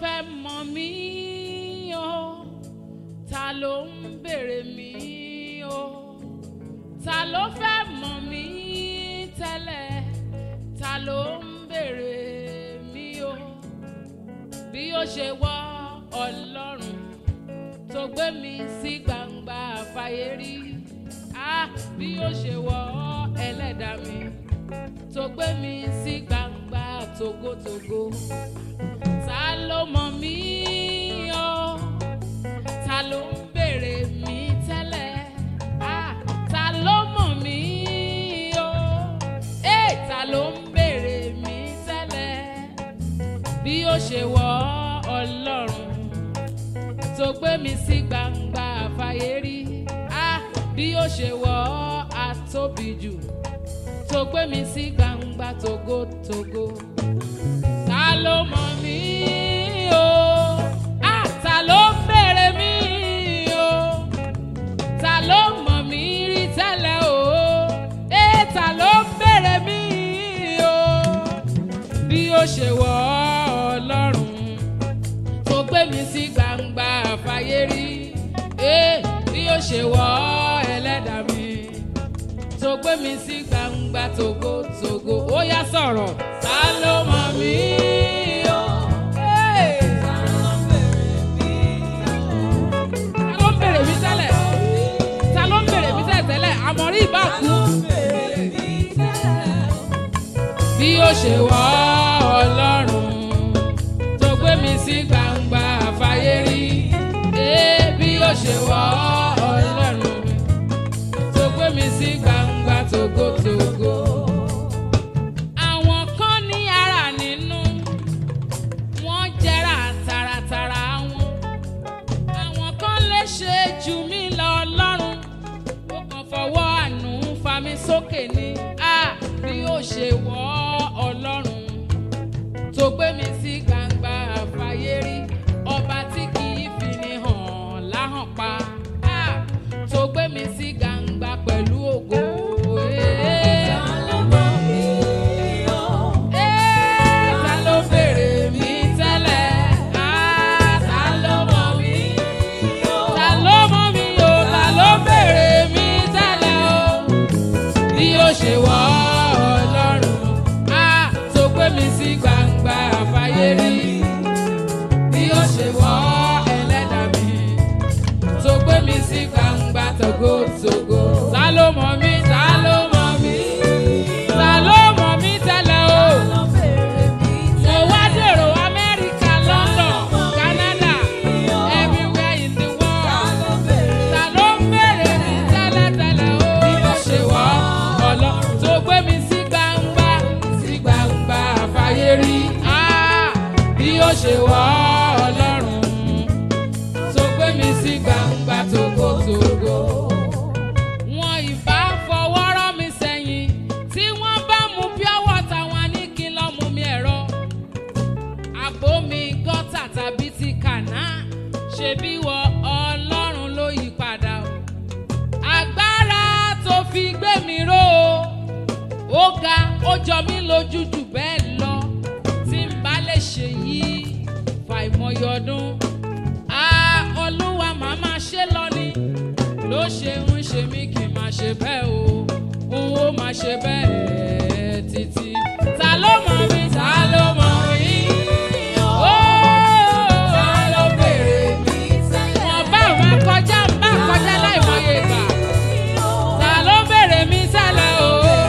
fẹ́ mọ̀ mí o? Ta ló ń béèrè mí o? Ta ló fẹ́ mọ̀ mí tẹ́lẹ̀? Ta ló ń béèrè mí o? Bí ó ṣe wọ́ Ọlọ́run tó gbé mi sí gbangba fáyé rí. Bí ó ṣe wọ́ Ẹlẹ́dàá mi tó gbé mi sí gbangba tògótògó. Ta ló mọ̀ mí o? Ta ló ń béèrè mí tẹ́lẹ̀? Ta ló mọ̀ mí o? Ta ló ń béèrè mí tẹ́lẹ̀? Bí ó ṣe wọ́ Ọlọ́run tó gbé mi sí gbangba fáyé rí. Bí ó ṣe wọ́ Atóbijù tó gbé mi sí gbangba tògótògó. Ta ló mọ̀ mí o? Ta ló ń béèrè mí o? Ta ló mọ̀ mí rí tẹ́lẹ̀ o? Ta ló ń béèrè mí o? Bí ó ṣe wọ́ Ọlọ́run tó gbé mi sí gbangba fáyé rí. Bí ó ṣe wọ́ Ẹlẹ́dàá mi tó gbé mi sí gbangba tògótògó. Ó yá sọ̀rọ̀. Ta ló mọ̀ mí o? Ta ló ń béèrè mí tẹ́lẹ̀? Ta ló ń béèrè mí tẹ́lẹ̀? Àmọ̀rí ìbá kú. Bí ó ṣe wọ́ Ọlọ́run tó gbé mi sí gbangba fáyé rí. Bí ó ṣe wọ́ Ọlọ́run tó gbé mi sí gbangba tògótògó. Àwọn kan ní ara nínú, wọ́n jẹ́ra tààràtàrà wọn. Àwọn kan lè ṣe jù mí lọ Ọlọ́run, ó kàn fọwọ́ àánú fa mi sókè ní. Bí ó ṣe wọ́ Ọlọ́run tó gbé mi sí gbangba fáyé rí. Ọba tí kì í fi ni hàn láhàn pa, tó gbé mi sí gbangba pẹ̀lú ògo. Ta ló mọ̀ mí o? Ta ló béèrè mí tẹ́lẹ̀? Ta ló mọ̀ mí o? Ta ló mọ̀ mí o? Ta ló béèrè mí tẹ́lẹ̀ o? Bí ó ṣe wọ́ Ọlọ́run tó gbé mi sí gbangba fáyé rí. Bí ó ṣe wọ́ Ẹlẹ́dàá mi tó gbé mi sí gbangba tògótògó. Ta ló mọ̀ mí? Ta ló mọ̀ mí? Ta ló mọ̀ mí tẹ́lẹ̀ o? Mo wá dèrò Amẹ́ríkà, London, Canada, everywhere in the world. Ta ló ń béèrè mí tẹ́lẹ̀ o? Bí ó ṣe wọ́ Ọlọ́run tó gbé mi sí gbangba fáyé rí. Bí ó ṣe wọ́ Ọlọ́run tó gbé mi sí gbangba tògótògó. Wọn ìbá fọwọ́ rọ́ mi sẹ́yìn, tí wọ́n bá mu pure water wọn ní kí n lọ mu mi ẹ̀rọ. Àpò mi gọ́tà tàbí ti kàná, ṣebí wọ Ọlọ́run ló yí padà. Agbára tó fi gbé mi ró ó ga, ó jọ mí lójú jù bẹ́ẹ̀ lọ. Tí n bá lè ṣe yìí fàìmọye ọdún, Olúwa màá máa ṣe lọ ni. Ló ṣe ń ṣe mí kí n máa ṣe bẹ́ẹ̀ o, n ó máa ṣe bẹ́ẹ̀ títí. Ta ló mọ̀ mí? Ta ló mọ̀ mí? Ta ló béèrè mí tẹ́lẹ̀? Wọ́n bá wọn kọjá láìmọye ìgbà. Ta ló béèrè mí tẹ́lẹ̀ o?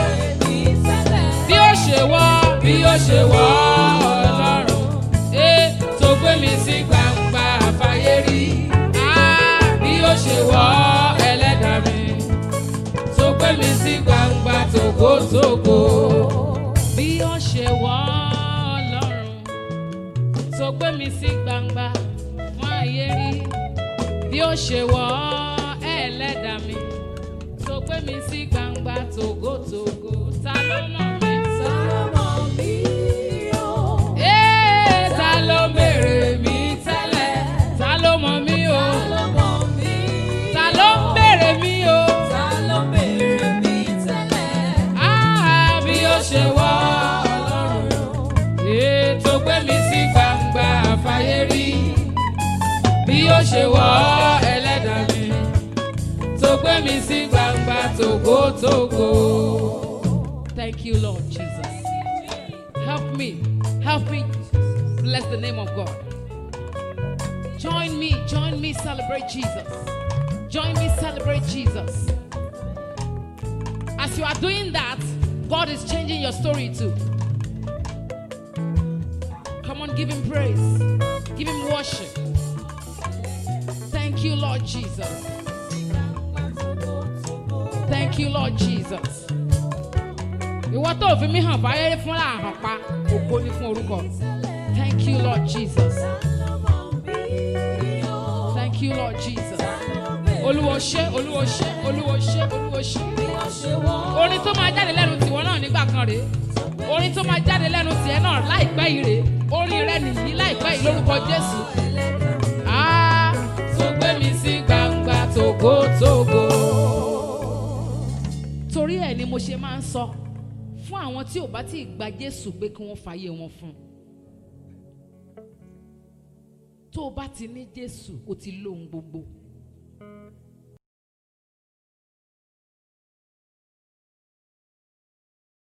Bí ó ṣe wọ́ Ọlọ́run tó gbé mi sí gbangba fáyé rí. Bí ó ṣe wọ́ Ẹlẹ́dàá mi tó gbé mi sí gbangba tògótògó. Bí ó ṣe wọ́ Ọlọ́run tó gbé mi sí gbangba fáyé rí. Bí ó ṣe wọ́ Ẹlẹ́dàá mi tó gbé mi sí gbangba tògótògó. Ta ló mọ̀ mí? Ta ló mọ̀ mí o? Ta ló béèrè mí tẹ́lẹ̀? Ta ló mọ̀ mí o? Ta ló béèrè mí o? Ta ló béèrè mí tẹ́lẹ̀? Bí ó ṣe wọ́ Ọlọ́run tó gbé mi sí gbangba fáyé rí. mi sí gbangba tògótògó. Thank you, Lord Jesus. Help me, bless the name of God. Join me, celebrate Jesus. Join me, celebrate Jesus. As you are doing that, God is changing your story too. Come on, give him praise. Give him worship. Thank you, Lord Jesus. Thank you, Lord Jesus. Thank you, Lord Jesus. Thank you, Lord Jesus. Olúwọṣé. Orin tó máa jáde lẹ́nu tiwọn náà nígbà kan rèé. Orin tó máa jáde lẹ́nu tiẹ̀ náà láìpẹ́ yìí rèé. Orin rẹ nìyí láìpẹ́ yìí lórúkọ Jésù. Tó gbé mi sí gbangba tògótògó. Torí ẹ̀ ni mo ṣe máa ń sọ fún àwọn tí ò bá ti gba Jésù pé kí wọ́n fàyè wọn fún. Tó o bá ti ní Jésù, o ti lóhun gbogbo.